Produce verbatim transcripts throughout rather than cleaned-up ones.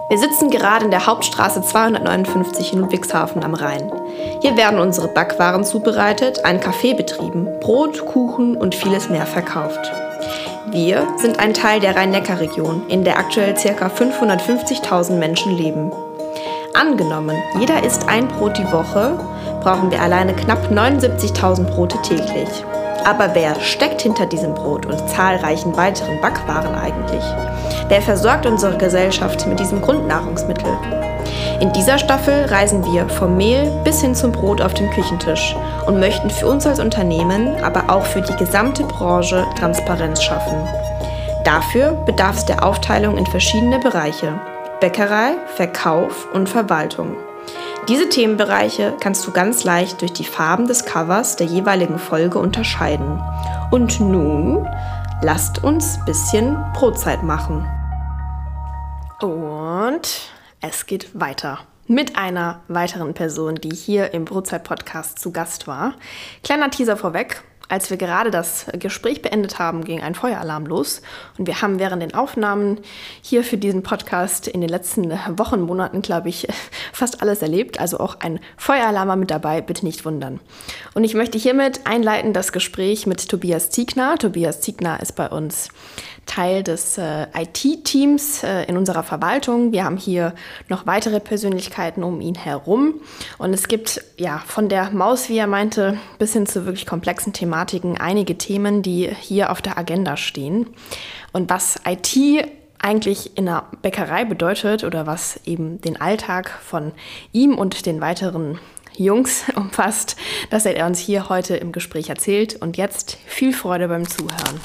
Wir sitzen gerade in der Hauptstraße zweihundertneunundfünfzig in Ludwigshafen am Rhein. Hier werden unsere Backwaren zubereitet, ein Café betrieben, Brot, Kuchen und vieles mehr verkauft. Wir sind ein Teil der Rhein-Neckar-Region, in der aktuell ca. fünfhundertfünfzigtausend Menschen leben. Angenommen, jeder isst ein Brot die Woche, brauchen wir alleine knapp neunundsiebzigtausend Brote täglich. Aber wer steckt hinter diesem Brot und zahlreichen weiteren Backwaren eigentlich? Wer versorgt unsere Gesellschaft mit diesem Grundnahrungsmittel? In dieser Staffel reisen wir vom Mehl bis hin zum Brot auf dem Küchentisch und möchten für uns als Unternehmen, aber auch für die gesamte Branche Transparenz schaffen. Dafür bedarf es der Aufteilung in verschiedene Bereiche: Bäckerei, Verkauf und Verwaltung. Diese Themenbereiche kannst du ganz leicht durch die Farben des Covers der jeweiligen Folge unterscheiden. Und nun, lasst uns ein bisschen Brotzeit machen. Und es geht weiter mit einer weiteren Person, die hier im Brotzeit-Podcast zu Gast war. Kleiner Teaser vorweg. Als wir gerade das Gespräch beendet haben, ging ein Feueralarm los. Und wir haben während den Aufnahmen hier für diesen Podcast in den letzten Wochen, Monaten, glaube ich, fast alles erlebt. Also auch ein Feueralarm war mit dabei, bitte nicht wundern. Und ich möchte hiermit einleiten das Gespräch mit Tobias Ziegner. Tobias Ziegner ist bei uns Teil des äh, I T-Teams äh, in unserer Verwaltung. Wir haben hier noch weitere Persönlichkeiten um ihn herum. Und es gibt ja von der Maus, wie er meinte, bis hin zu wirklich komplexen Thematiken einige Themen, die hier auf der Agenda stehen. Und was I T eigentlich in der Bäckerei bedeutet oder was eben den Alltag von ihm und den weiteren Jungs umfasst, das hat er uns hier heute im Gespräch erzählt. Und jetzt viel Freude beim Zuhören.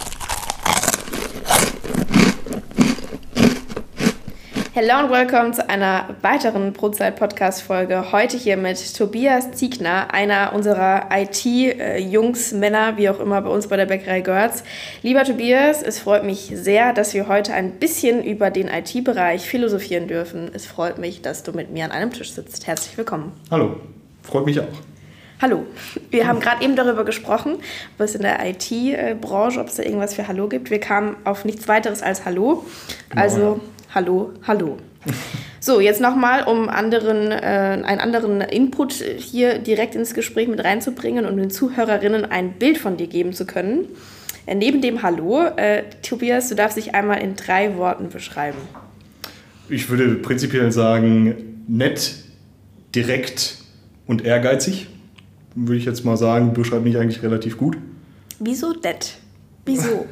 Hello und willkommen zu einer weiteren Brotzeit-Podcast-Folge. Heute hier mit Tobias Ziegner, einer unserer I T-Jungs, Männer, wie auch immer bei uns bei der Bäckerei Görz. Lieber Tobias, es freut mich sehr, dass wir heute ein bisschen über den I T-Bereich philosophieren dürfen. Es freut mich, dass du mit mir an einem Tisch sitzt. Herzlich willkommen. Hallo, freut mich auch. Hallo. Wir haben gerade eben darüber gesprochen, was in der I T-Branche, ob es da irgendwas für Hallo gibt. Wir kamen auf nichts weiteres als Hallo. Genau, Also ja. Hallo, Hallo. So, jetzt nochmal, um anderen, äh, einen anderen Input hier direkt ins Gespräch mit reinzubringen und den Zuhörerinnen ein Bild von dir geben zu können. Äh, neben dem Hallo, äh, Tobias, du darfst dich einmal in drei Worten beschreiben. Ich würde prinzipiell sagen, nett, direkt und ehrgeizig. Würde ich jetzt mal sagen, beschreibt mich eigentlich relativ gut. Wieso nett? Wieso?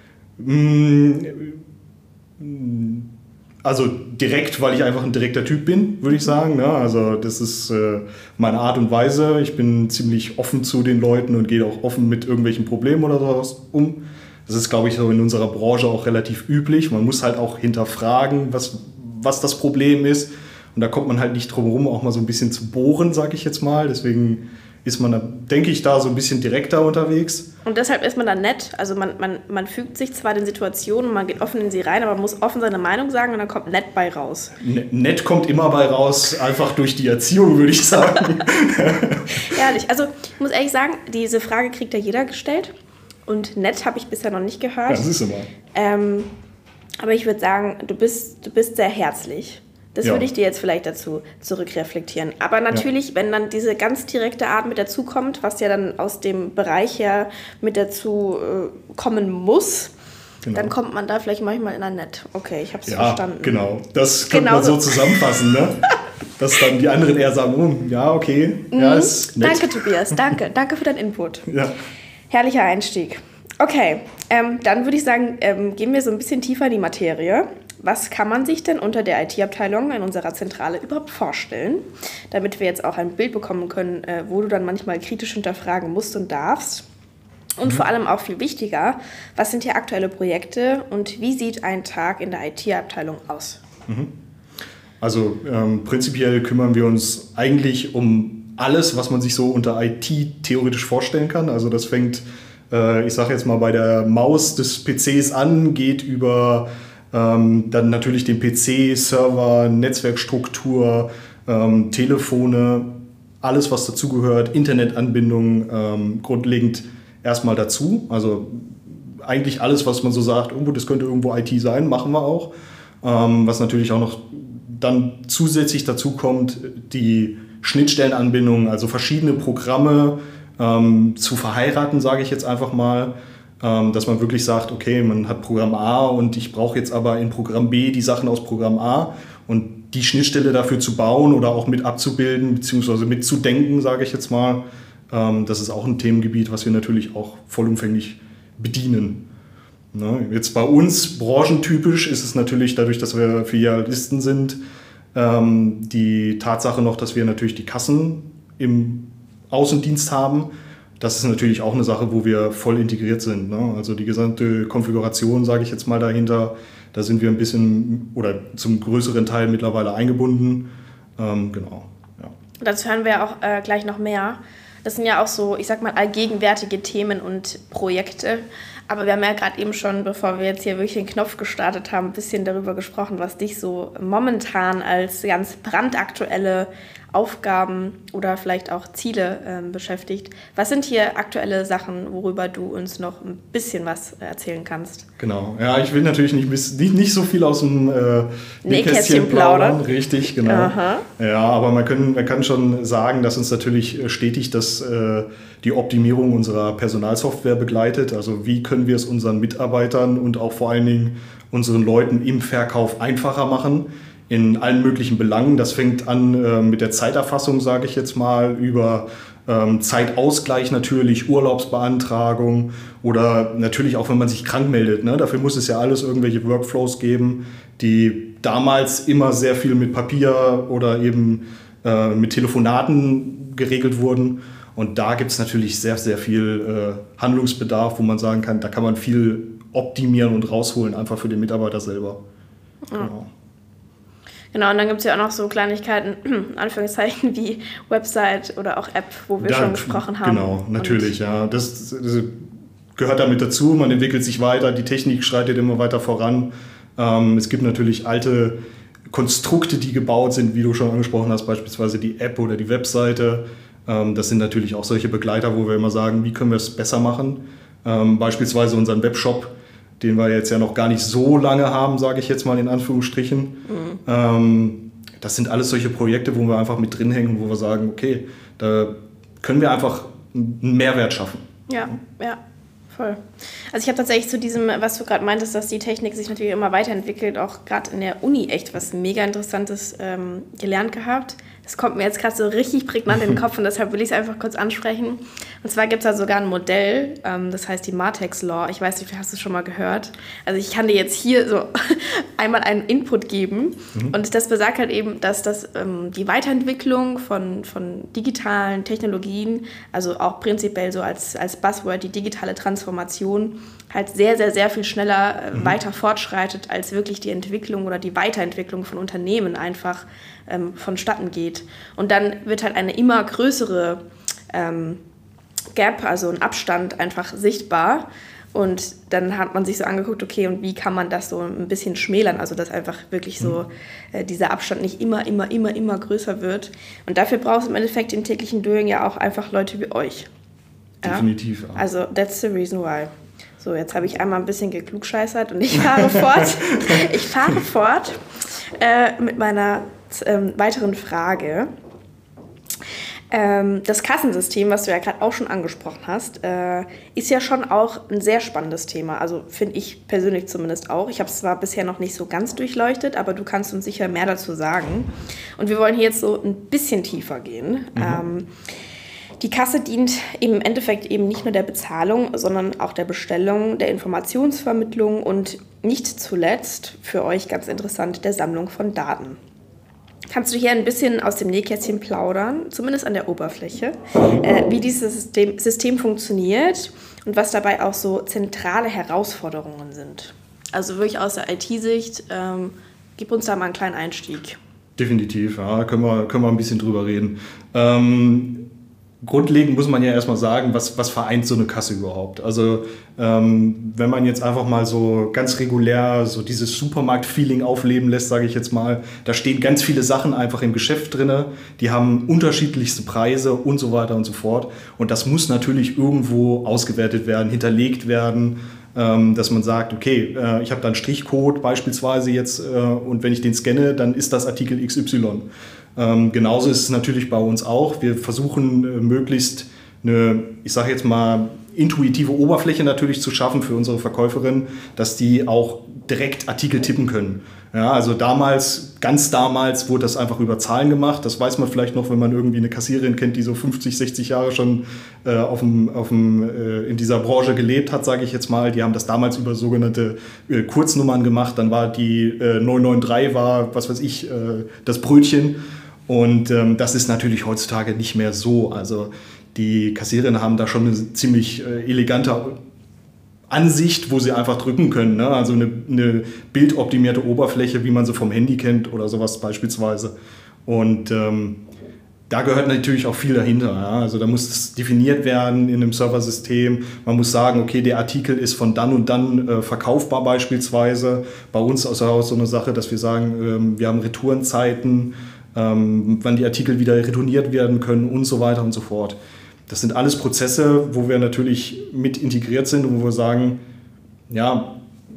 Also direkt, weil ich einfach ein direkter Typ bin, würde ich sagen. Ja, also das ist äh, meine Art und Weise. Ich bin ziemlich offen zu den Leuten und gehe auch offen mit irgendwelchen Problemen oder sowas um. Das ist, glaube ich, so in unserer Branche auch relativ üblich. Man muss halt auch hinterfragen, was, was das Problem ist. Und da kommt man halt nicht drum herum, auch mal so ein bisschen zu bohren, sage ich jetzt mal. Deswegen ist man, denke ich, da so ein bisschen direkter unterwegs. Und deshalb ist man dann nett. Also man, man, man fügt sich zwar den Situationen, man geht offen in sie rein, aber man muss offen seine Meinung sagen und dann kommt nett bei raus. N- nett kommt immer bei raus, einfach durch die Erziehung, würde ich sagen. Ehrlich, also ich muss ehrlich sagen, diese Frage kriegt ja jeder gestellt. Und nett habe ich bisher noch nicht gehört. Ja, das ist immer. Ähm, aber ich würde sagen, du bist, du bist sehr herzlich. Das ja. würde ich dir jetzt vielleicht dazu zurückreflektieren. Aber natürlich, ja. wenn dann diese ganz direkte Art mit dazu kommt, was ja dann aus dem Bereich her mit dazu äh, kommen muss, genau. dann kommt man da vielleicht manchmal in ein Nett. Okay, ich habe es ja, verstanden. Genau, das könnte genau man so zusammenfassen, ne? Dass dann die anderen eher sagen, oh, ja, okay, mhm. ja, ist nett. Danke, Tobias, danke. Danke für deinen Input. Ja. Herrlicher Einstieg. Okay, ähm, dann würde ich sagen, ähm, gehen wir so ein bisschen tiefer in die Materie. Was kann man sich denn unter der I T-Abteilung in unserer Zentrale überhaupt vorstellen, damit wir jetzt auch ein Bild bekommen können, äh, wo du dann manchmal kritisch hinterfragen musst und darfst? Und mhm. vor allem auch viel wichtiger, was sind hier aktuelle Projekte und wie sieht ein Tag in der I T-Abteilung aus? Mhm. Also ähm, prinzipiell kümmern wir uns eigentlich um alles, was man sich so unter I T theoretisch vorstellen kann. Also das fängt, äh, ich sage jetzt mal, bei der Maus des P Cs an, geht über Ähm, dann natürlich den P C, Server, Netzwerkstruktur, ähm, Telefone, alles was dazugehört, Internetanbindung, ähm, grundlegend erstmal dazu. Also eigentlich alles, was man so sagt, irgendwo, das könnte irgendwo I T sein, machen wir auch. Ähm, was natürlich auch noch dann zusätzlich dazu kommt die Schnittstellenanbindung, also verschiedene Programme ähm, zu verheiraten, sage ich jetzt einfach mal, ähm, dass man wirklich sagt, okay, man hat Programm A und ich brauche jetzt aber in Programm B die Sachen aus Programm A und die Schnittstelle dafür zu bauen oder auch mit abzubilden, beziehungsweise mitzudenken, sage ich jetzt mal, ähm, das ist auch ein Themengebiet, was wir natürlich auch vollumfänglich bedienen. Ne? Jetzt bei uns, branchentypisch, ist es natürlich dadurch, dass wir Filialisten sind, ähm, die Tatsache noch, dass wir natürlich die Kassen im Außendienst haben. Das ist natürlich auch eine Sache, wo wir voll integriert sind. Ne? Also die gesamte Konfiguration, sage ich jetzt mal dahinter, da sind wir ein bisschen oder zum größeren Teil mittlerweile eingebunden. Ähm, genau. Ja. Dazu hören wir ja auch äh, gleich noch mehr. Das sind ja auch so, ich sag mal, allgegenwärtige Themen und Projekte. Aber wir haben ja gerade eben schon, bevor wir jetzt hier wirklich den Knopf gestartet haben, ein bisschen darüber gesprochen, was dich so momentan als ganz brandaktuelle Aufgaben oder vielleicht auch Ziele ähm, beschäftigt. Was sind hier aktuelle Sachen, worüber du uns noch ein bisschen was erzählen kannst? Genau, ja, ich will natürlich nicht, nicht, nicht so viel aus dem äh, Nähkästchen plaudern. Richtig, genau. Aha. Ja, aber man kann, man kann schon sagen, dass uns natürlich stetig das, äh, die Optimierung unserer Personalsoftware begleitet. Also wie können wir es unseren Mitarbeitern und auch vor allen Dingen unseren Leuten im Verkauf einfacher machen, in allen möglichen Belangen. Das fängt an äh, mit der Zeiterfassung, sage ich jetzt mal, über ähm, Zeitausgleich natürlich, Urlaubsbeantragung oder natürlich auch, wenn man sich krank meldet. Ne? Dafür muss es ja alles irgendwelche Workflows geben, die damals immer sehr viel mit Papier oder eben äh, mit Telefonaten geregelt wurden. Und da gibt es natürlich sehr, sehr viel äh, Handlungsbedarf, wo man sagen kann, da kann man viel optimieren und rausholen, einfach für den Mitarbeiter selber. Ja. Genau. Genau, und dann gibt es ja auch noch so Kleinigkeiten, Anführungszeichen, wie Website oder auch App, wo wir Ja, schon gesprochen haben. Genau, natürlich, und ja. Das, das gehört damit dazu, man entwickelt sich weiter, die Technik schreitet immer weiter voran. Ähm, es gibt natürlich alte Konstrukte, die gebaut sind, wie du schon angesprochen hast, beispielsweise die App oder die Webseite. Ähm, das sind natürlich auch solche Begleiter, wo wir immer sagen, wie können wir es besser machen. Ähm, beispielsweise unseren Webshop, den wir jetzt ja noch gar nicht so lange haben, sage ich jetzt mal in Anführungsstrichen. Mhm. Ähm, das sind alles solche Projekte, wo wir einfach mit drin hängen, wo wir sagen, okay, da können wir einfach einen Mehrwert schaffen. Ja, ja, voll. Also ich habe tatsächlich zu diesem, was du gerade meintest, dass die Technik sich natürlich immer weiterentwickelt, auch gerade in der Uni echt was mega Interessantes ähm, gelernt gehabt. Das kommt mir jetzt gerade so richtig prägnant in den Kopf und deshalb will ich es einfach kurz ansprechen. Und zwar gibt es da sogar ein Modell, ähm, das heißt die Martex Law. Ich weiß nicht, hast du es schon mal gehört? Also ich kann dir jetzt hier so einmal einen Input geben. Mhm. Und das besagt halt eben, dass das, ähm, die Weiterentwicklung von, von digitalen Technologien, also auch prinzipiell so als, als Buzzword, die digitale Transformation, halt sehr, sehr, sehr viel schneller äh, mhm. weiter fortschreitet, als wirklich die Entwicklung oder die Weiterentwicklung von Unternehmen einfach ähm, vonstatten geht. Und dann wird halt eine immer größere ähm, Gap, also ein Abstand einfach sichtbar. Und dann hat man sich so angeguckt, okay, und wie kann man das so ein bisschen schmälern, also dass einfach wirklich so äh, dieser Abstand nicht immer, immer, immer, immer größer wird. Und dafür braucht es im Endeffekt im täglichen Doing ja auch einfach Leute wie euch. Ja? Definitiv. Ja. Also that's the reason why. So, jetzt habe ich einmal ein bisschen geklugscheißert und ich fahre fort. Ich fahre fort äh, mit meiner ähm, weiteren Frage. Ähm, das Kassensystem, was du ja gerade auch schon angesprochen hast, äh, ist ja schon auch ein sehr spannendes Thema. Also finde ich persönlich zumindest auch. Ich habe es zwar bisher noch nicht so ganz durchleuchtet, aber du kannst uns sicher mehr dazu sagen. Und wir wollen hier jetzt so ein bisschen tiefer gehen. Mhm. Ähm, Die Kasse dient im Endeffekt eben nicht nur der Bezahlung, sondern auch der Bestellung, der Informationsvermittlung und nicht zuletzt, für euch ganz interessant, der Sammlung von Daten. Kannst du hier ein bisschen aus dem Nähkästchen plaudern, zumindest an der Oberfläche, äh, wie dieses System, System funktioniert und was dabei auch so zentrale Herausforderungen sind? Also wirklich aus der I T-Sicht, ähm, gib uns da mal einen kleinen Einstieg. Definitiv, ja, können wir, können wir ein bisschen drüber reden. Ähm, Grundlegend muss man ja erstmal sagen, was, was vereint so eine Kasse überhaupt? Also ähm, wenn man jetzt einfach mal so ganz regulär so dieses Supermarkt-Feeling aufleben lässt, sage ich jetzt mal, da stehen ganz viele Sachen einfach im Geschäft drin, die haben unterschiedlichste Preise und so weiter und so fort. Und das muss natürlich irgendwo ausgewertet werden, hinterlegt werden. ähm, dass man sagt, okay, äh, ich habe da einen Strichcode beispielsweise jetzt äh, und wenn ich den scanne, dann ist das Artikel X Y. Ähm, genauso ist es natürlich bei uns auch. Wir versuchen äh, möglichst eine, ich sage jetzt mal, intuitive Oberfläche natürlich zu schaffen für unsere Verkäuferinnen, dass die auch direkt Artikel tippen können. Ja, also damals, ganz damals wurde das einfach über Zahlen gemacht. Das weiß man vielleicht noch, wenn man irgendwie eine Kassiererin kennt, die so fünfzig, sechzig Jahre schon äh, auf dem, auf dem, äh, in dieser Branche gelebt hat, sage ich jetzt mal. Die haben das damals über sogenannte äh, Kurznummern gemacht. Dann war die äh, neun neun drei, war, was weiß ich, äh, das Brötchen. Und ähm, das ist natürlich heutzutage nicht mehr so. Also die Kassiererinnen haben da schon eine ziemlich äh, elegante Ansicht, wo sie einfach drücken können. Ne? Also eine, eine bildoptimierte Oberfläche, wie man sie vom Handy kennt oder sowas beispielsweise. Und ähm, da gehört natürlich auch viel dahinter. Ja? Also da muss es definiert werden in einem Serversystem. Man muss sagen, okay, der Artikel ist von dann und dann äh, verkaufbar beispielsweise. Bei uns ist auch so eine Sache, dass wir sagen, ähm, wir haben Retourenzeiten, ähm, wann die Artikel wieder retourniert werden können und so weiter und so fort. Das sind alles Prozesse, wo wir natürlich mit integriert sind und wo wir sagen, ja,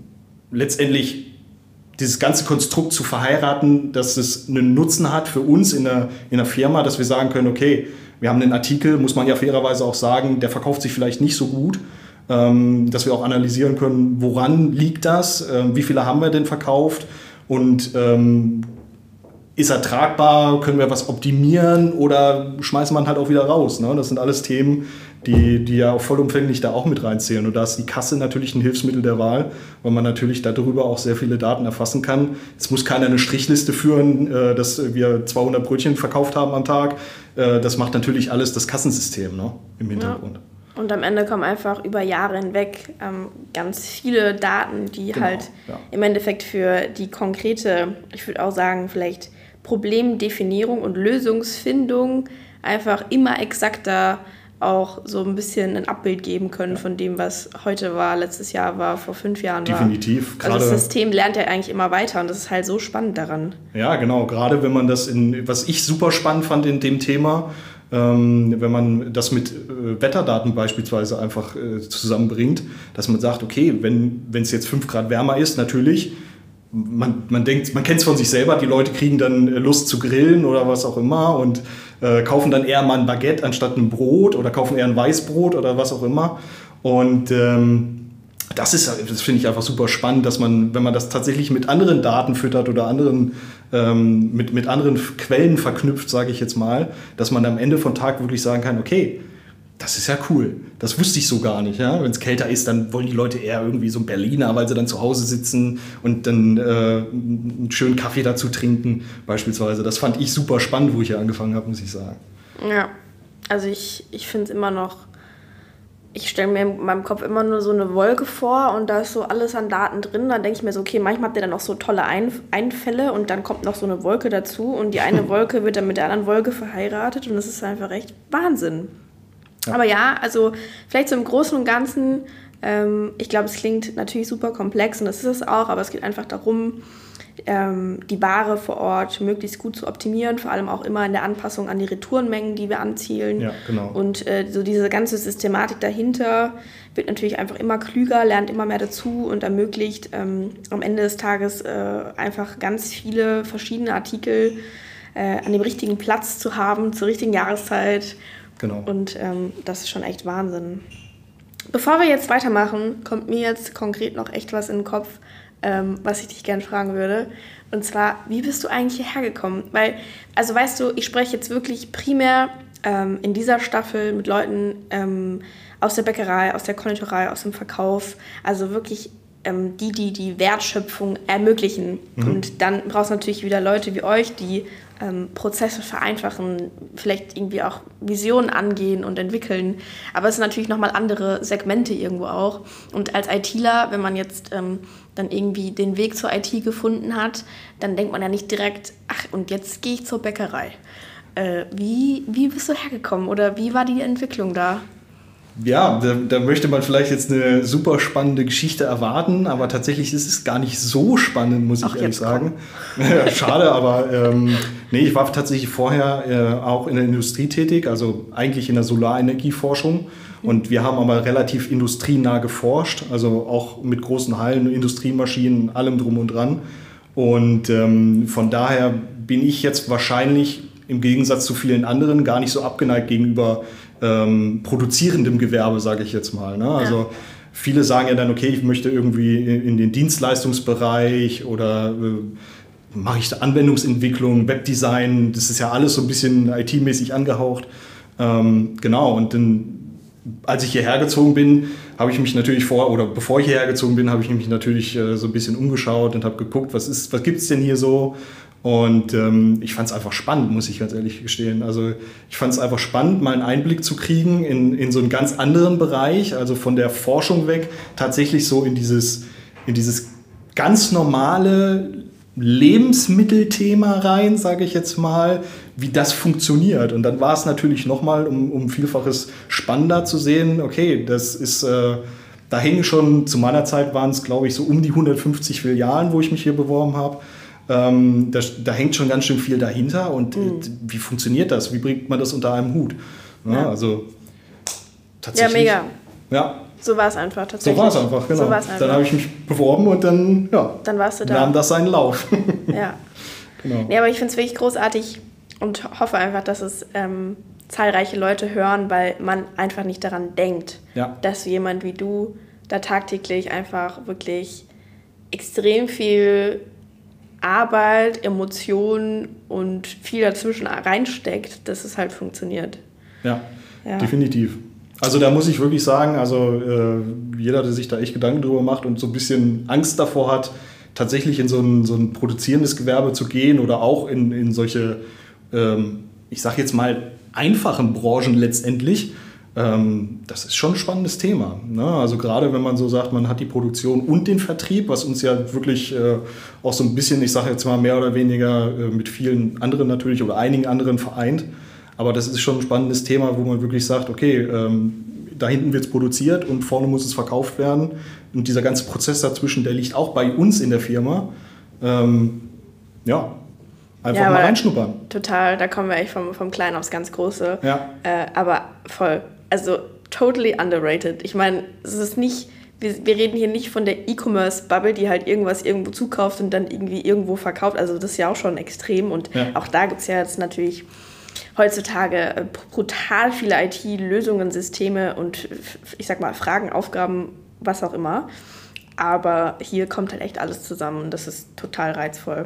letztendlich dieses ganze Konstrukt zu verheiraten, dass es einen Nutzen hat für uns in der, in der Firma, dass wir sagen können, okay, wir haben einen Artikel, muss man ja fairerweise auch sagen, der verkauft sich vielleicht nicht so gut, ähm, dass wir auch analysieren können, woran liegt das, äh, wie viele haben wir denn verkauft und ähm, ist er tragbar, können wir was optimieren oder schmeißt man halt auch wieder raus. Ne? Das sind alles Themen, die, die ja auch vollumfänglich da auch mit reinzählen. Und da ist die Kasse natürlich ein Hilfsmittel der Wahl, weil man natürlich darüber auch sehr viele Daten erfassen kann. Es muss keiner eine Strichliste führen, äh, dass wir zweihundert Brötchen verkauft haben am Tag. Äh, das macht natürlich alles das Kassensystem, ne? Im Hintergrund. Ja. Und am Ende kommen einfach über Jahre hinweg ähm, ganz viele Daten, die genau, halt ja. im Endeffekt für die konkrete, ich würde auch sagen, vielleicht Problemdefinierung und Lösungsfindung einfach immer exakter auch so ein bisschen ein Abbild geben können ja. von dem, was heute war, letztes Jahr war, vor fünf Jahren war. Definitiv. Also das System lernt ja eigentlich immer weiter und das ist halt so spannend daran. Ja, genau. Gerade wenn man das in, was ich super spannend fand in dem Thema, ähm, wenn man das mit äh, Wetterdaten beispielsweise einfach äh, zusammenbringt, dass man sagt, okay, wenn es jetzt fünf Grad wärmer ist, natürlich, Man, man denkt, man kennt es von sich selber, die Leute kriegen dann Lust zu grillen oder was auch immer und äh, kaufen dann eher mal ein Baguette anstatt ein Brot oder kaufen eher ein Weißbrot oder was auch immer. Und ähm, das ist, das finde ich einfach super spannend, dass man, wenn man das tatsächlich mit anderen Daten füttert oder anderen, ähm, mit, mit anderen Quellen verknüpft, sage ich jetzt mal, dass man am Ende von Tag wirklich sagen kann, okay, das ist ja cool. Das wusste ich so gar nicht. Ja? Wenn es kälter ist, dann wollen die Leute eher irgendwie so ein Berliner, weil sie dann zu Hause sitzen und dann äh, einen schönen Kaffee dazu trinken beispielsweise. Das fand ich super spannend, wo ich hier angefangen habe, muss ich sagen. Ja, also ich, ich finde es immer noch, ich stelle mir in meinem Kopf immer nur so eine Wolke vor und da ist so alles an Daten drin. Dann denke ich mir so, okay, manchmal habt ihr dann auch so tolle Einf- Einfälle und dann kommt noch so eine Wolke dazu und die eine Wolke wird dann mit der anderen Wolke verheiratet und das ist einfach echt Wahnsinn. Ja. Aber ja, also vielleicht so im Großen und Ganzen, ähm, ich glaube, es klingt natürlich super komplex und das ist es auch, aber es geht einfach darum, ähm, die Ware vor Ort möglichst gut zu optimieren, vor allem auch immer in der Anpassung an die Retourenmengen, die wir anzielen. Ja, genau. Und äh, so diese ganze Systematik dahinter wird natürlich einfach immer klüger, lernt immer mehr dazu und ermöglicht ähm, am Ende des Tages äh, einfach ganz viele verschiedene Artikel äh, an dem richtigen Platz zu haben, zur richtigen Jahreszeit. Genau. Und ähm, das ist schon echt Wahnsinn. Bevor wir jetzt weitermachen, kommt mir jetzt konkret noch echt was in den Kopf, ähm, was ich dich gerne fragen würde. Und zwar, wie bist du eigentlich hierher gekommen? Weil, also weißt du, ich spreche jetzt wirklich primär ähm, in dieser Staffel mit Leuten ähm, aus der Bäckerei, aus der Konditorei, aus dem Verkauf. Also wirklich ähm, die, die die Wertschöpfung ermöglichen. Mhm. Und dann brauchst du natürlich wieder Leute wie euch, die ähm, Prozesse vereinfachen, vielleicht irgendwie auch Visionen angehen und entwickeln. Aber es sind natürlich nochmal andere Segmente irgendwo auch. Und als ITler, wenn man jetzt ähm, dann irgendwie den Weg zur I T gefunden hat, dann denkt man ja nicht direkt, ach, und jetzt gehe ich zur Bäckerei. Äh, wie, wie bist du hergekommen oder wie war die Entwicklung da? Ja, da, da möchte man vielleicht jetzt eine super spannende Geschichte erwarten, aber tatsächlich ist es gar nicht so spannend, muss ich Ach, ehrlich sagen. Schade, aber ähm, nee, ich war tatsächlich vorher äh, auch in der Industrie tätig, also eigentlich in der Solarenergieforschung Und wir haben aber relativ industrienah geforscht, also auch mit großen Hallen, Industriemaschinen, allem drum und dran. Und ähm, von daher bin ich jetzt wahrscheinlich im Gegensatz zu vielen anderen gar nicht so abgeneigt gegenüber ähm, produzierendem Gewerbe, sage ich jetzt mal. Ne? Also ja. Viele sagen ja dann, okay, ich möchte irgendwie in den Dienstleistungsbereich oder äh, mache ich Anwendungsentwicklung, Webdesign, das ist ja alles so ein bisschen I T-mäßig angehaucht. Ähm, genau, und dann, als ich hierher gezogen bin, habe ich mich natürlich vor, oder bevor ich hierher gezogen bin, habe ich mich natürlich äh, so ein bisschen umgeschaut und habe geguckt, was ist, was gibt es denn hier so? Und ähm, ich fand es einfach spannend, muss ich ganz ehrlich gestehen. Also ich fand es einfach spannend, mal einen Einblick zu kriegen in, in so einen ganz anderen Bereich, also von der Forschung weg, tatsächlich so in dieses, in dieses ganz normale Lebensmittelthema rein, sage ich jetzt mal, wie das funktioniert. Und dann war es natürlich nochmal um, um Vielfaches spannender zu sehen, okay, das ist, äh, da hängen schon, zu meiner Zeit waren es, glaube ich, so um die hundertfünfzig Filialen, wo ich mich hier beworben habe. Ähm, da, da hängt schon ganz schön viel dahinter. Und mhm. äh, wie funktioniert das? Wie bringt man das unter einem Hut? Ja, ja. Also tatsächlich. Ja, mega. Ja. So war es einfach tatsächlich. So war es einfach, genau. So einfach. Dann habe ich mich beworben und dann, ja, dann warst du da. Nahm das seinen Lauf. Ja. Genau. Nee, aber ich finde es wirklich großartig und hoffe einfach, dass es ähm, zahlreiche Leute hören, weil man einfach nicht daran denkt, ja. dass jemand wie du da tagtäglich einfach wirklich extrem viel Arbeit, Emotionen und viel dazwischen reinsteckt, dass es halt funktioniert. Ja, ja. Definitiv. Also da muss ich wirklich sagen, also äh, jeder, der sich da echt Gedanken drüber macht und so ein bisschen Angst davor hat, tatsächlich in so ein, so ein produzierendes Gewerbe zu gehen oder auch in, in solche, ähm, ich sag jetzt mal, einfachen Branchen letztendlich, ähm, das ist schon ein spannendes Thema. Ne? Also gerade wenn man so sagt, man hat die Produktion und den Vertrieb, was uns ja wirklich äh, auch so ein bisschen, ich sage jetzt mal mehr oder weniger äh, mit vielen anderen natürlich oder einigen anderen vereint. Aber das ist schon ein spannendes Thema, wo man wirklich sagt, okay, ähm, da hinten wird es produziert und vorne muss es verkauft werden. Und dieser ganze Prozess dazwischen, der liegt auch bei uns in der Firma. Ähm, ja, einfach ja, mal reinschnuppern. Total, da kommen wir echt vom, vom Kleinen aufs ganz Große. Ja. Äh, aber voll, also totally underrated. Ich meine, es ist nicht, wir, wir reden hier nicht von der E-Commerce-Bubble, die halt irgendwas irgendwo zukauft und dann irgendwie irgendwo verkauft. Also das ist ja auch schon extrem. Und ja. auch da gibt es ja jetzt natürlich heutzutage brutal viele I T-Lösungen, Systeme und ich sag mal Fragen, Aufgaben, was auch immer. Aber hier kommt halt echt alles zusammen und das ist total reizvoll.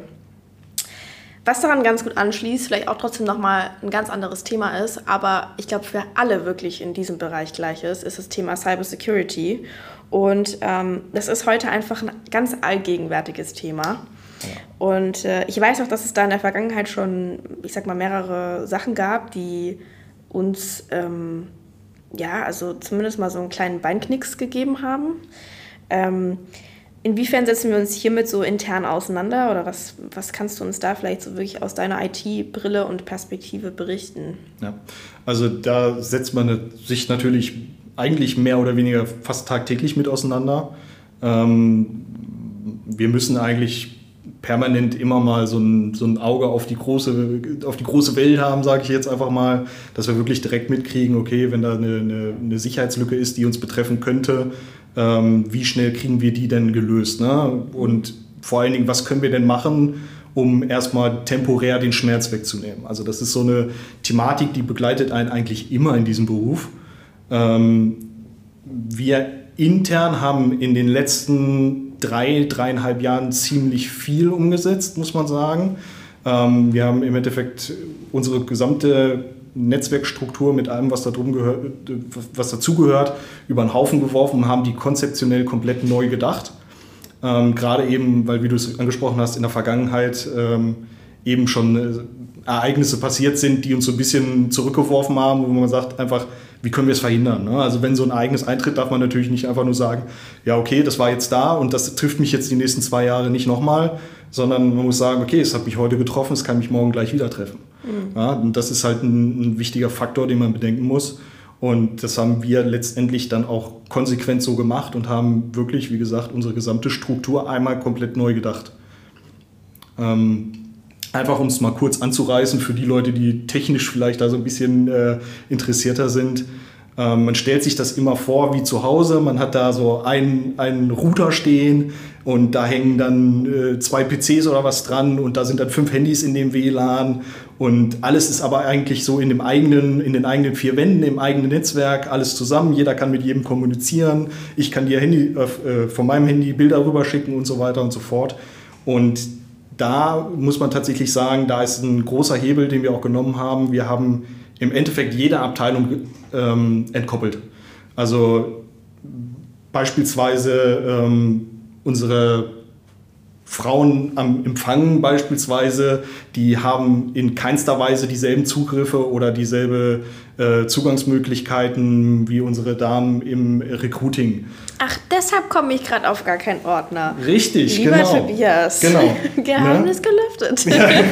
Was daran ganz gut anschließt, vielleicht auch trotzdem nochmal ein ganz anderes Thema ist, aber ich glaube für alle wirklich in diesem Bereich gleich ist, ist das Thema Cybersecurity. Und ähm, das ist heute einfach ein ganz allgegenwärtiges Thema. Und äh, ich weiß auch, dass es da in der Vergangenheit schon, ich sag mal, mehrere Sachen gab, die uns, ähm, ja, also zumindest mal so einen kleinen Beinknicks gegeben haben. Ähm, inwiefern setzen wir uns hiermit so intern auseinander oder was, was kannst du uns da vielleicht so wirklich aus deiner I T-Brille und Perspektive berichten? Ja, also da setzt man sich natürlich eigentlich mehr oder weniger fast tagtäglich mit auseinander. Ähm, wir müssen eigentlich permanent immer mal so ein, so ein Auge auf die große, auf die große Welt haben, sage ich jetzt einfach mal, dass wir wirklich direkt mitkriegen, okay, wenn da eine, eine, eine Sicherheitslücke ist, die uns betreffen könnte, ähm, wie schnell kriegen wir die denn gelöst? Ne? Und vor allen Dingen, was können wir denn machen, um erstmal temporär den Schmerz wegzunehmen? Also das ist so eine Thematik, die begleitet einen eigentlich immer in diesem Beruf. Ähm, wir intern haben in den letzten drei, dreieinhalb Jahren ziemlich viel umgesetzt, muss man sagen. Ähm, wir haben im Endeffekt unsere gesamte Netzwerkstruktur mit allem, was da drum gehört, was dazugehört, über den Haufen geworfen und haben die konzeptionell komplett neu gedacht. Ähm, gerade eben, weil, wie du es angesprochen hast, in der Vergangenheit ähm, eben schon äh, Ereignisse passiert sind, die uns so ein bisschen zurückgeworfen haben, wo man sagt einfach, wie können wir es verhindern? Ne? Also wenn so ein Ereignis eintritt, darf man natürlich nicht einfach nur sagen, ja okay, das war jetzt da und das trifft mich jetzt die nächsten zwei Jahre nicht nochmal, sondern man muss sagen, okay, es hat mich heute getroffen, es kann mich morgen gleich wieder treffen. Mhm. Ja, und das ist halt ein, ein wichtiger Faktor, den man bedenken muss. Und das haben wir letztendlich dann auch konsequent so gemacht und haben wirklich, wie gesagt, unsere gesamte Struktur einmal komplett neu gedacht. Ähm, Einfach um es mal kurz anzureißen für die Leute, die technisch vielleicht da so ein bisschen äh, interessierter sind. Ähm, man stellt sich das immer vor wie zu Hause. Man hat da so einen, einen Router stehen und da hängen dann äh, zwei P Cs oder was dran und da sind dann fünf Handys in dem W L A N und alles ist aber eigentlich so in dem eigenen, in den eigenen vier Wänden, im eigenen Netzwerk, alles zusammen. Jeder kann mit jedem kommunizieren. Ich kann dir Handy, äh, von meinem Handy Bilder rüberschicken und so weiter und so fort. Und da muss man tatsächlich sagen, da ist ein großer Hebel, den wir auch genommen haben. Wir haben im Endeffekt jede Abteilung ähm, entkoppelt. Also beispielsweise ähm, unsere Frauen am Empfang beispielsweise, die haben in keinster Weise dieselben Zugriffe oder dieselbe äh, Zugangsmöglichkeiten wie unsere Damen im Recruiting. Ach, deshalb komme ich gerade auf gar keinen Ordner. Richtig, Lieber genau. Tobias. Genau. Geheimnis ne? gelüftet.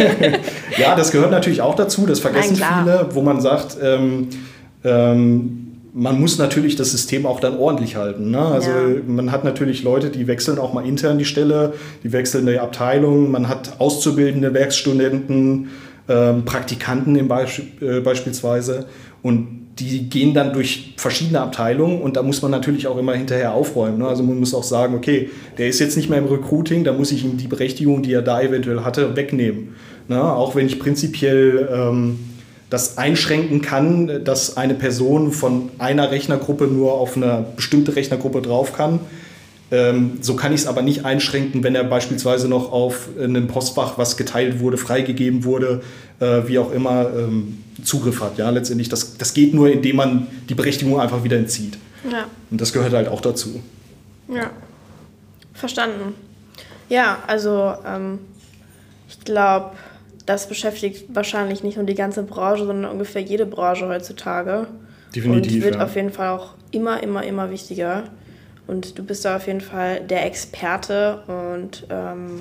Ja, das gehört natürlich auch dazu, das vergessen Nein, viele, wo man sagt, ähm, ähm, man muss natürlich das System auch dann ordentlich halten. Ne? Also ja. Man hat natürlich Leute, die wechseln auch mal intern die Stelle, die wechseln die Abteilung, man hat auszubildende Werkstudenten, ähm, Praktikanten im Beisp äh, beispielsweise und die gehen dann durch verschiedene Abteilungen und da muss man natürlich auch immer hinterher aufräumen. Ne? Also man muss auch sagen, okay, der ist jetzt nicht mehr im Recruiting, da muss ich ihm die Berechtigung, die er da eventuell hatte, wegnehmen. Ne? Auch wenn ich prinzipiell ähm, das einschränken kann, dass eine Person von einer Rechnergruppe nur auf eine bestimmte Rechnergruppe drauf kann. Ähm, so kann ich es aber nicht einschränken, wenn er beispielsweise noch auf einem Postfach, was geteilt wurde, freigegeben wurde, äh, wie auch immer, ähm, Zugriff hat. Ja, letztendlich, das, das geht nur, indem man die Berechtigung einfach wieder entzieht. Ja. Und das gehört halt auch dazu. Ja, verstanden. Ja, also ähm, ich glaube, das beschäftigt wahrscheinlich nicht nur die ganze Branche, sondern ungefähr jede Branche heutzutage. Definitiv. Und wird ja. auf jeden Fall auch immer, immer, immer wichtiger. Und du bist da auf jeden Fall der Experte und ähm,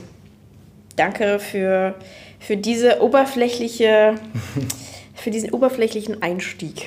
danke für, für diese oberflächliche, für diesen oberflächlichen Einstieg.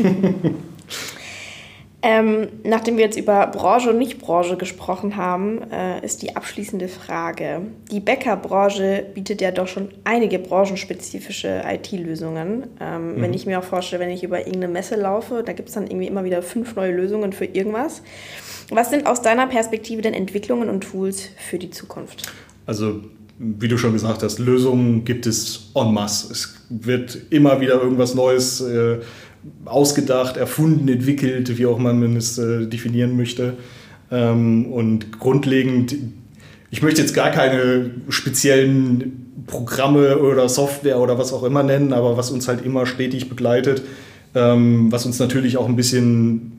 ähm, nachdem wir jetzt über Branche und Nicht-Branche gesprochen haben, äh, ist die abschließende Frage. Die Bäckerbranche bietet ja doch schon einige branchenspezifische I T-Lösungen. Ähm, mhm. Wenn ich mir auch vorstelle, wenn ich über irgendeine Messe laufe, da gibt es dann irgendwie immer wieder fünf neue Lösungen für irgendwas. Was sind aus deiner Perspektive denn Entwicklungen und Tools für die Zukunft? Also, wie du schon gesagt hast, Lösungen gibt es en masse. Es wird immer wieder irgendwas Neues äh, ausgedacht, erfunden, entwickelt, wie auch man es äh, definieren möchte. Ähm, und grundlegend, ich möchte jetzt gar keine speziellen Programme oder Software oder was auch immer nennen, aber was uns halt immer stetig begleitet, ähm, was uns natürlich auch ein bisschen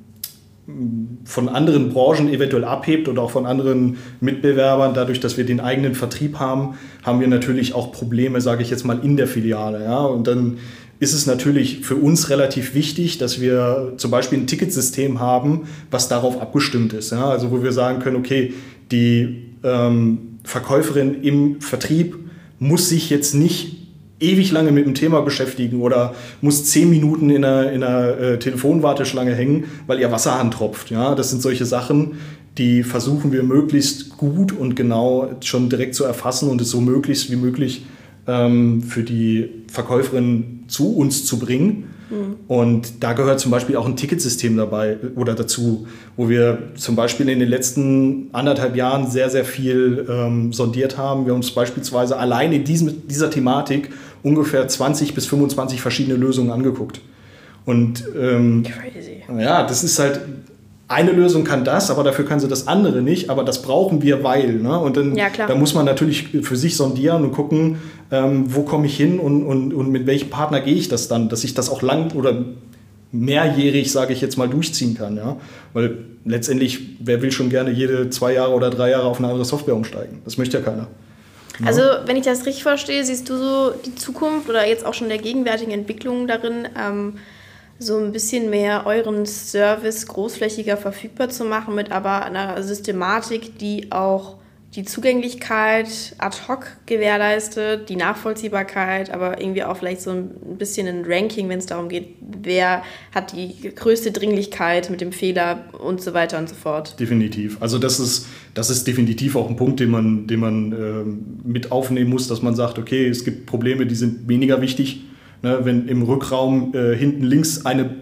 von anderen Branchen eventuell abhebt oder auch von anderen Mitbewerbern. Dadurch, dass wir den eigenen Vertrieb haben, haben wir natürlich auch Probleme, sage ich jetzt mal, in der Filiale. Ja? Und dann ist es natürlich für uns relativ wichtig, dass wir zum Beispiel ein Ticketsystem haben, was darauf abgestimmt ist. Ja? Also wo wir sagen können, okay, die ähm, Verkäuferin im Vertrieb muss sich jetzt nicht ewig lange mit dem Thema beschäftigen oder muss zehn Minuten in einer, in einer äh, Telefonwarteschlange hängen, weil ihr Wasserhahn tropft. Ja? Das sind solche Sachen, die versuchen wir möglichst gut und genau schon direkt zu erfassen und es so möglichst wie möglich ähm, für die Verkäuferin zu uns zu bringen. Mhm. Und da gehört zum Beispiel auch ein Ticketsystem dabei oder dazu, wo wir zum Beispiel in den letzten anderthalb Jahren sehr, sehr viel ähm, sondiert haben. Wir haben uns beispielsweise allein in diesem, dieser Thematik ungefähr zwanzig bis fünfundzwanzig verschiedene Lösungen angeguckt. Und ähm, Crazy. Ja, das ist halt, eine Lösung kann das, aber dafür kann sie das andere nicht, aber das brauchen wir, weil. Ne? Und dann ja, klar. Da muss man natürlich für sich sondieren und gucken, ähm, wo komme ich hin und, und, und mit welchem Partner gehe ich das dann, dass ich das auch lang oder mehrjährig, sage ich jetzt mal, durchziehen kann. Ja? Weil letztendlich, wer will schon gerne jede zwei Jahre oder drei Jahre auf eine andere Software umsteigen? Das möchte ja keiner. Also, wenn ich das richtig verstehe, siehst du so die Zukunft oder jetzt auch schon der gegenwärtigen Entwicklung darin, ähm, so ein bisschen mehr euren Service großflächiger verfügbar zu machen, mit aber einer Systematik, die auch die Zugänglichkeit ad hoc gewährleistet, die Nachvollziehbarkeit, aber irgendwie auch vielleicht so ein bisschen ein Ranking, wenn es darum geht, wer hat die größte Dringlichkeit mit dem Fehler und so weiter und so fort. Definitiv. Also das ist, das ist definitiv auch ein Punkt, den man, den man ähm, mit aufnehmen muss, dass man sagt, okay, es gibt Probleme, die sind weniger wichtig. Ne, wenn im Rückraum äh, hinten links eine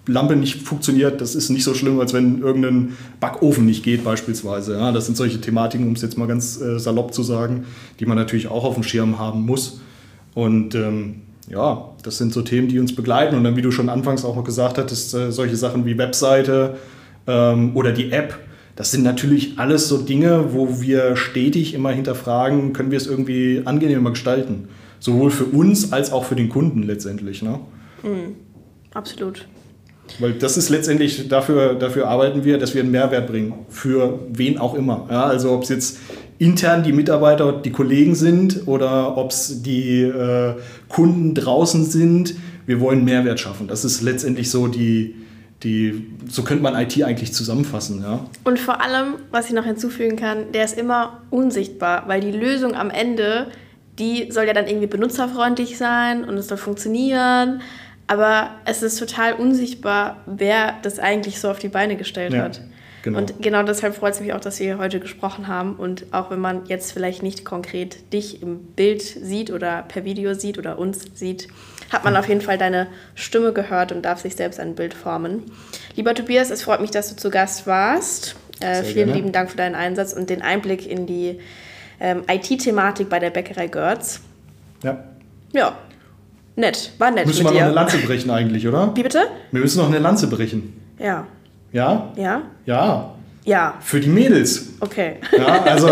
Lampe nicht funktioniert, das ist nicht so schlimm, als wenn irgendein Backofen nicht geht beispielsweise. Ja, das sind solche Thematiken, um es jetzt mal ganz äh, salopp zu sagen, die man natürlich auch auf dem Schirm haben muss. Und ähm, ja, das sind so Themen, die uns begleiten. Und dann, wie du schon anfangs auch noch gesagt hattest, äh, solche Sachen wie Webseite ähm, oder die App, das sind natürlich alles so Dinge, wo wir stetig immer hinterfragen, können wir es irgendwie angenehmer gestalten. Sowohl für uns als auch für den Kunden letztendlich. Ne? Mhm. Absolut. Weil das ist letztendlich, dafür, dafür arbeiten wir, dass wir einen Mehrwert bringen, für wen auch immer. Ja, also ob es jetzt intern die Mitarbeiter, die Kollegen sind oder ob es die äh, Kunden draußen sind, wir wollen Mehrwert schaffen. Das ist letztendlich so die, die so könnte man I T eigentlich zusammenfassen. Ja. Und vor allem, was ich noch hinzufügen kann, der ist immer unsichtbar, weil die Lösung am Ende, die soll ja dann irgendwie benutzerfreundlich sein und es soll funktionieren. Aber es ist total unsichtbar, wer das eigentlich so auf die Beine gestellt ja, hat. Genau. Und genau deshalb freut es mich auch, dass wir hier heute gesprochen haben. Und auch wenn man jetzt vielleicht nicht konkret dich im Bild sieht oder per Video sieht oder uns sieht, hat man auf jeden Fall deine Stimme gehört und darf sich selbst ein Bild formen. Lieber Tobias, es freut mich, dass du zu Gast warst. Äh, vielen gerne. Lieben Dank für deinen Einsatz und den Einblick in die ähm, I T-Thematik bei der Bäckerei Görz. Ja. Ja. Nett, war nett müssen mit wir dir. noch eine Lanze brechen eigentlich, oder? Wie bitte? Wir müssen noch eine Lanze brechen. Ja. Ja? Ja? Ja. Ja. Für die Mädels. Okay. Ja, also...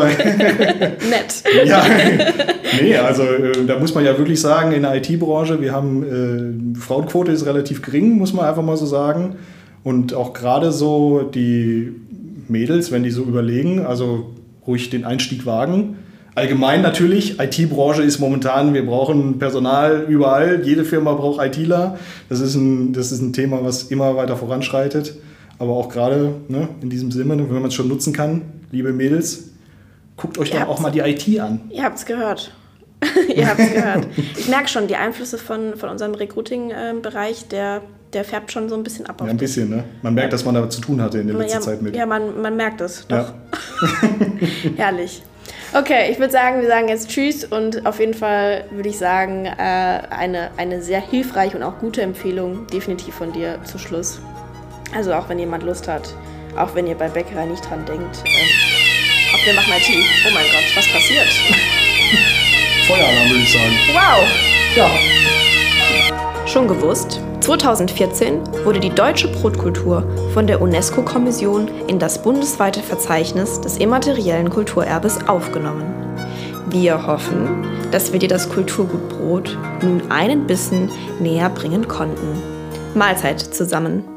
Nett. Ja, nee, also äh, da muss man ja wirklich sagen, in der I T-Branche, wir haben, äh, Frauenquote ist relativ gering, muss man einfach mal so sagen. Und auch gerade so die Mädels, wenn die so überlegen, also ruhig den Einstieg wagen. Allgemein natürlich, I T-Branche ist momentan, wir brauchen Personal überall, jede Firma braucht ITler. Das ist ein, das ist ein Thema, was immer weiter voranschreitet. Aber auch gerade ne, in diesem Sinne, wenn man es schon nutzen kann, liebe Mädels, guckt euch doch auch mal die I T an. Ihr habt es gehört. Ihr habt es gehört. Ich merke schon, die Einflüsse von, von unserem Recruiting-Bereich, der, der färbt schon so ein bisschen ab. Ja, ein bisschen, ne? Man merkt, dass man da zu tun hatte in der letzten ja, Zeit mit. Ja, man, man merkt es. Doch. Ja. Herrlich. Okay, ich würde sagen, wir sagen jetzt Tschüss und auf jeden Fall würde ich sagen, äh, eine, eine sehr hilfreiche und auch gute Empfehlung definitiv von dir zu Schluss. Also auch wenn jemand Lust hat, auch wenn ihr bei Bäckerei nicht dran denkt, ähm, auch wir machen I T. Oh mein Gott, was passiert? Feueralarm würde ich sagen. Wow! Ja. Schon gewusst? zweitausendvierzehn wurde die deutsche Brotkultur von der UNESCO-Kommission in das bundesweite Verzeichnis des immateriellen Kulturerbes aufgenommen. Wir hoffen, dass wir dir das Kulturgut Brot nun einen Bissen näher bringen konnten. Mahlzeit zusammen!